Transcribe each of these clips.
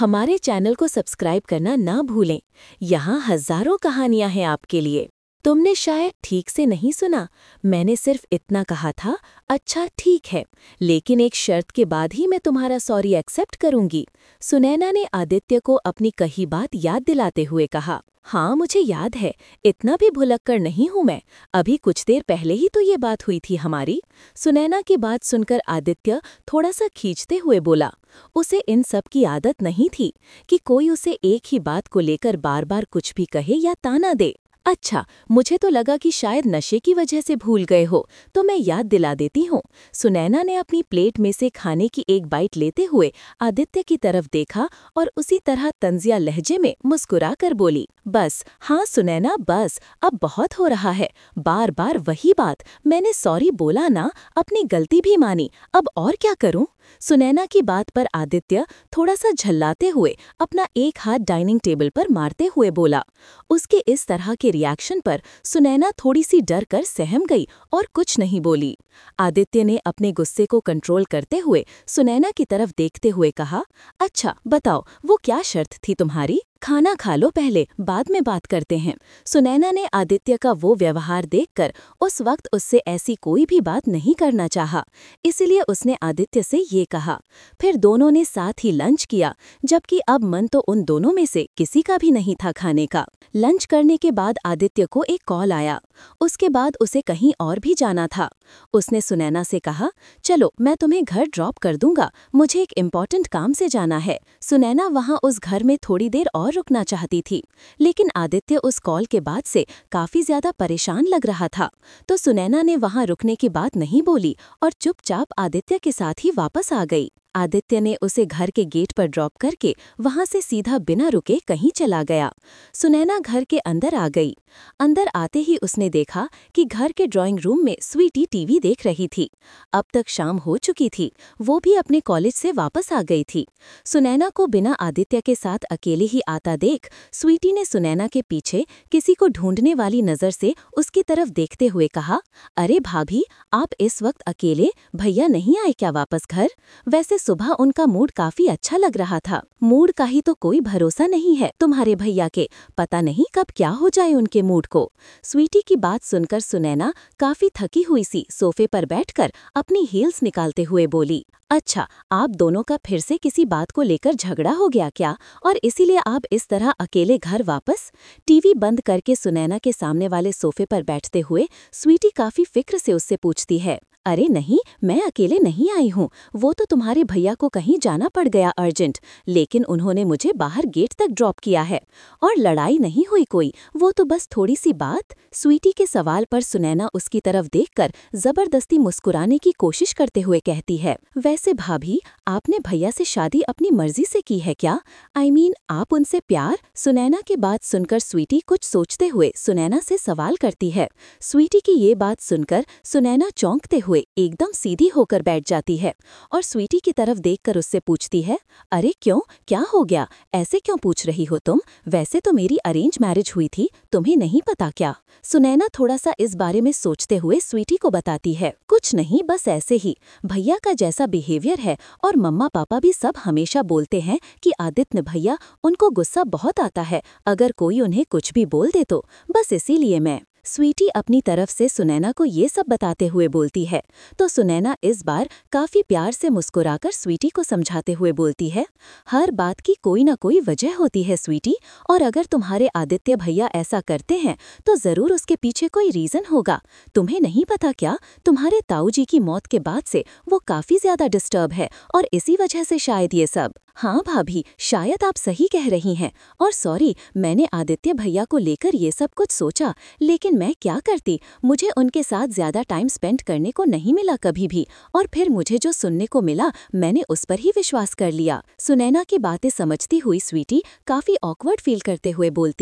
हमारे चैनल को सब्सक्राइब करना ना भूलें। यहाँ हजारों कहानियां हैं आपके लिए। तुमने शायद ठीक से नहीं सुना। मैंने सिर्फ इतना कहा था, अच्छा ठीक है, लेकिन एक शर्त के बाद ही मैं तुम्हारा सॉरी एक्सेप्ट करूंगी। सुनैना ने आदित्य को अपनी कही बात याद दिलाते हुए कहा। हाँ, मुझे याद है, इतना भी भुलक्कड़ नहीं हूं मैं। अभी कुछ देर पहले ही तो ये बात हुई थी हमारी। सुनैना की बात सुनकर आदित्य थोड़ा सा खींचते हुए बोला। उसे इन सब की आदत नहीं थी कि कोई उसे एक ही बात को लेकर बार बार कुछ भी कहे या ताना दे। अच्छा, मुझे तो लगा कि शायद नशे की वजह से भूल गए हो, तो मैं याद दिला देती हूँ। सुनैना ने अपनी प्लेट में से खाने की एक बाइट लेते हुए आदित्य की तरफ देखा और उसी तरह तंजिया लहजे में मुस्कुरा कर बोली, बस, हाँ सुनैना, बस, अब बहुत हो रहा है। बार बार वही बात। मैंने सॉरी बोला ना, अपनी गलती भी मानी, अब और क्या करूं? सुनैना की बात पर आदित्य थोड़ा सा झल्लाते हुए अपना एक हाथ डाइनिंग टेबल पर मारते हुए बोला। उसके इस तरह के रिएक्शन पर सुनैना थोड़ी सी डर कर सहम गई और कुछ नहीं बोली। आदित्य ने अपने गुस्से को कंट्रोल करते हुए सुनैना की तरफ देखते हुए कहा, अच्छा बताओ, वो क्या शर्त थी तुम्हारी? खाना खा लो पहले, बाद में बात करते हैं। सुनैना ने आदित्य का वो व्यवहार देखकर उस वक्त उससे ऐसी कोई भी बात नहीं करना चाहा, इसलिए उसने आदित्य से ये कहा। फिर दोनों ने साथ ही लंच किया, जबकि अब मन तो उन दोनों में से किसी का भी नहीं था खाने का। लंच करने के बाद आदित्य को एक कॉल आया। उसके बाद उसे कहीं और भी जाना था। उसने सुनैना से कहा, चलो मैं तुम्हें घर ड्रॉप कर दूंगा, मुझे एक इम्पॉर्टेंट काम से जाना है। सुनैना वहां उस घर में थोड़ी देर और रुकना चाहती थी, लेकिन आदित्य उस कॉल के बाद से काफी ज्यादा परेशान लग रहा था, तो सुनैना ने वहां रुकने की बात नहीं बोली और चुपचाप आदित्य के साथ ही वापस आ गई। आदित्य ने उसे घर के गेट पर ड्रॉप करके वहां से सीधा बिना रुके कहीं चला गया। सुनैना घर के अंदर आ गई। अंदर आते ही उसने देखा कि घर के ड्राइंग रूम में स्वीटी टीवी देख रही थी। अब तक शाम हो चुकी थी, वो भी अपने कॉलेज से वापस आ गई थी। सुनैना को बिना आदित्य के साथ अकेले ही आता देख स्वीटी ने सुनैना के पीछे किसी को ढूंढने वाली नजर से उसकी तरफ देखते हुए कहा, अरे भाभी, आप इस वक्त अकेले? भैया नहीं आए क्या वापस घर? वैसे सुबह उनका मूड काफी अच्छा लग रहा था। मूड का ही तो कोई भरोसा नहीं है तुम्हारे भैया के, पता नहीं कब क्या हो जाए उनके मूड को। स्वीटी की बात सुनकर सुनैना काफी थकी हुई सी सोफे पर बैठकर अपनी हील्स निकालते हुए बोली, अच्छा, आप दोनों का फिर से किसी बात को लेकर झगड़ा हो गया क्या, और इसीलिए आप इस तरह अकेले घर वापस? टीवी बंद करके सुनैना के सामने वाले सोफे पर बैठते हुए स्वीटी काफी फिक्र से उससे पूछती है, अरे नहीं, मैं अकेले नहीं आई हूँ, वो तो तुम्हारे भैया को कहीं जाना पड़ गया अर्जेंट, लेकिन उन्होंने मुझे बाहर गेट तक ड्रॉप किया है। और लड़ाई नहीं हुई कोई, वो तो बस थोड़ी सी बात। स्वीटी के सवाल पर सुनैना उसकी तरफ देखकर जबरदस्ती मुस्कुराने की कोशिश करते हुए कहती है, वैसे भाभी, आपने भैया से शादी अपनी मर्जी से की है क्या? आई मीन, आप उनसे प्यार? सुनैना की बात सुनकर स्वीटी कुछ सोचते हुए सुनैना से सवाल करती है। स्वीटी की ये बात सुनकर सुनैना चौंकते हुए एकदम सीधी होकर बैठ जाती है और स्वीटी की तरफ देखकर उससे पूछती है, अरे क्यों, क्या हो गया, ऐसे क्यों पूछ रही हो तुम? वैसे तो मेरी अरेंज मैरिज हुई थी, तुम्हें नहीं पता क्या? सुनैना थोड़ा सा इस बारे में सोचते हुए स्वीटी को बताती है, कुछ नहीं, बस ऐसे ही। भैया का जैसा बिहेवियर है और मम्मा पापा भी सब हमेशा बोलते हैं कि आदित्य भैया, उनको गुस्सा बहुत आता है अगर कोई उन्हें कुछ भी बोल दे तो, बस इसीलिए मैं। स्वीटी अपनी तरफ से सुनैना को ये सब बताते हुए बोलती है, तो सुनैना इस बार काफी प्यार से मुस्कुराकर स्वीटी को समझाते हुए बोलती है, हर बात की कोई ना कोई वजह होती है स्वीटी, और अगर तुम्हारे आदित्य भैया ऐसा करते हैं तो जरूर उसके पीछे कोई रीजन होगा। तुम्हें नहीं पता क्या, तुम्हारे ताऊ जी की मौत के बाद से वो काफी ज्यादा डिस्टर्ब है और इसी वजह से शायद ये सब। हाँ भाभी, शायद आप सही कह रही हैं, और सॉरी, मैंने आदित्य भैया को लेकर ये सब कुछ सोचा, लेकिन मैं क्या करती, मुझे उनके साथ ज्यादा टाइम स्पेंड करने को नहीं मिला कभी भी, और फिर मुझे जो सुनने को मिला मैंने उस पर ही विश्वास कर लिया। सुनैना की बातें समझती हुई स्वीटी काफी ऑकवर्ड फील करते हुए बोलती है,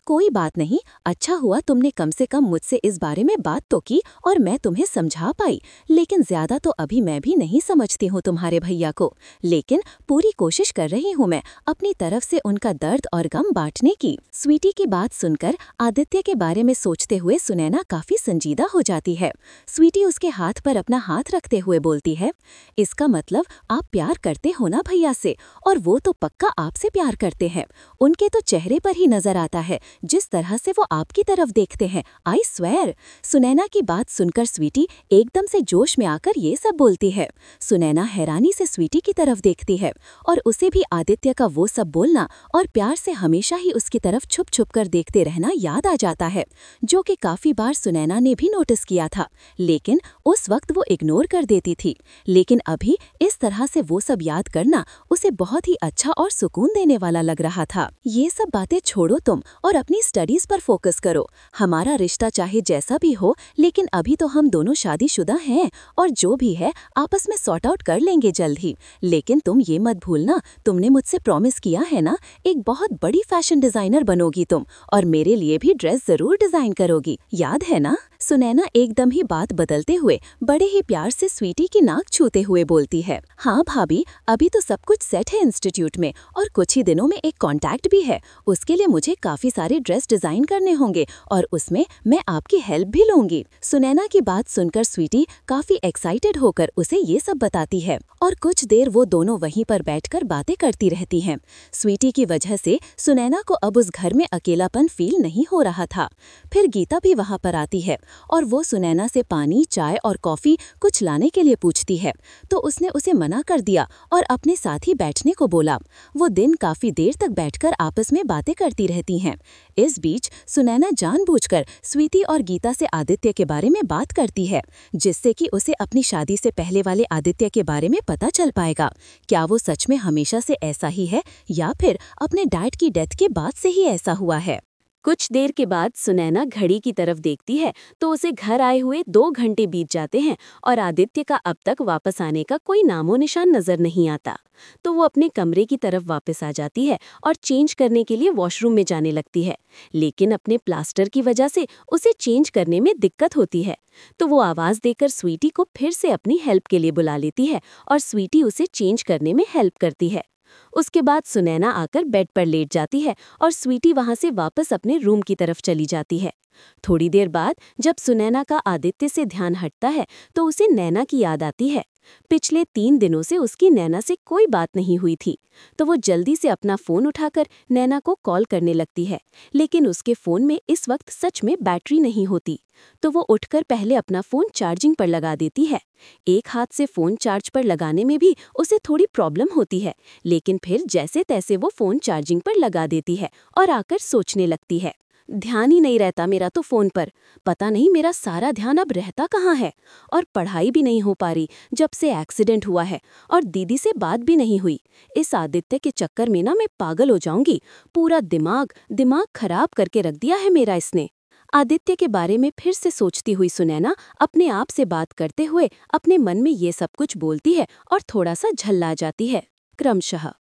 कोई बात नहीं, अच्छा हुआ तुमने कम से कम मुझसे इस बारे में बात तो की और मैं तुम्हें समझा पाई। लेकिन ज्यादा तो अभी मैं भी नहीं समझती हूँ तुम्हारे भैया को, लेकिन पूरी कोशिश कर रही हूँ मैं अपनी तरफ से उनका दर्द और गम बांटने की। स्वीटी की बात सुनकर आदित्य के बारे में सोचते हुए सुनैना काफी संजीदा हो जाती है। स्वीटी उसके हाथ पर अपना हाथ रखते हुए बोलती है, इसका मतलब आप प्यार करते हो ना भैया से, और वो तो पक्का आपसे प्यार करते हैं। उनके तो चेहरे पर ही नजर आता है जिस तरह से वो आपकी तरफ देखते हैं। I swear. सुनैना की बात सुनकर स्वीटी एकदम से जोश में आकर ये सब बोलती है। सुनैना हैरानी से स्वीटी की तरफ देखती है और उसे भी आदित्य का वो सब बोलना और प्यार से हमेशा ही उसकी तरफ छुप छुप कर देखते रहना याद आ जाता है, जो कि काफी बार सुनैना ने भी नोटिस किया था, लेकिन उस वक्त वो इग्नोर कर देती थी। लेकिन अभी इस तरह से वो सब याद करना उसे बहुत ही अच्छा और सुकून देने वाला लग रहा था। ये सब बातें छोड़ो तुम और अपनी स्टडीज पर फोकस करो। हमारा रिश्ता चाहे जैसा भी हो, लेकिन अभी तो हम दोनों शादीशुदा हैं और जो भी है आपस में सॉर्ट आउट कर लेंगे जल्द ही। लेकिन तुम ये मत भूलना, तुमने मुझसे प्रॉमिस किया है ना, एक बहुत बड़ी फैशन डिजाइनर बनोगी तुम और मेरे लिए भी ड्रेस जरूर डिजाइन करोगी, याद है ना? सुनैना एकदम ही बात बदलते हुए बड़े ही प्यार से स्वीटी की नाक छूते हुए बोलती है, हाँ भाभी, अभी तो सब कुछ सेट है इंस्टीट्यूट में और कुछ ही दिनों में एक कॉन्टैक्ट भी है। उसके लिए मुझे काफी सारे ड्रेस डिजाइन करने होंगे और उसमें मैं आपकी हेल्प भी लूंगी। सुनैना की बात सुनकर स्वीटी काफी एक्साइटेड होकर उसे ये सब बताती है और कुछ देर वो दोनों वहीं पर बैठकर बातें करती रहती हैं। स्वीटी की वजह से सुनैना को अब उस घर में अकेलापन फील नहीं हो रहा था। फिर गीता भी वहां पर आती है और वो सुनैना से पानी, चाय और कॉफी कुछ लाने के लिए पूछती है, तो उसने उसे मना कर दिया और अपने साथ ही बैठने को बोला। वो दिन काफी देर तक बैठकर आपस में बातें करती रहती हैं। इस बीच सुनैना जानबूझकर स्वीटी और गीता से आदित्य के बारे में बात करती है, जिससे कि उसे अपनी शादी से पहले वाले आदित्य के बारे में पता चल पाएगा। क्या वो सच में हमेशा से ऐसा ही है या फिर अपने डैड की डेथ के बाद से ही ऐसा हुआ है? कुछ देर के बाद सुनैना घड़ी की तरफ देखती है तो उसे घर आए हुए 2 घंटे बीत जाते हैं और आदित्य का अब तक वापस आने का कोई नामो निशान नजर नहीं आता। तो वो अपने कमरे की तरफ वापस आ जाती है और चेंज करने के लिए वॉशरूम में जाने लगती है, लेकिन अपने प्लास्टर की वजह से उसे चेंज करने में दिक्कत होती है। तो वो आवाज देकर स्वीटी को फिर से अपनी हेल्प के लिए बुला लेती है और स्वीटी उसे चेंज करने में हेल्प करती है। उसके बाद सुनैना आकर बेड पर लेट जाती है और स्वीटी वहां से वापस अपने रूम की तरफ चली जाती है। थोड़ी देर बाद जब सुनैना का आदित्य से ध्यान हटता है तो उसे नैना की याद आती है। पिछले 3 दिनों से उसकी नैना से कोई बात नहीं हुई थी, तो वो जल्दी से अपना फोन उठाकर नैना को कॉल करने लगती है, लेकिन उसके फोन में इस वक्त सच में बैटरी नहीं होती। तो वो उठकर पहले अपना फोन चार्जिंग पर लगा देती है। एक हाथ से फोन चार्ज पर लगाने में भी उसे थोड़ी प्रॉब्लम होती है, लेकिन फिर जैसे तैसे वो फोन चार्जिंग पर लगा देती है और आकर सोचने लगती है, ध्यान ही नहीं रहता मेरा तो फोन पर। पता नहीं मेरा सारा ध्यान अब रहता कहाँ है, और पढ़ाई भी नहीं हो पा रही जब से एक्सीडेंट हुआ है, और दीदी से बात भी नहीं हुई। इस आदित्य के चक्कर में ना मैं पागल हो जाऊंगी। पूरा दिमाग खराब करके रख दिया है मेरा इसने। आदित्य के बारे में फिर से सोचती हुई सुनैना अपने आप से बात करते हुए अपने मन में ये सब कुछ बोलती है और थोड़ा सा झल्ला जाती है क्रमशः।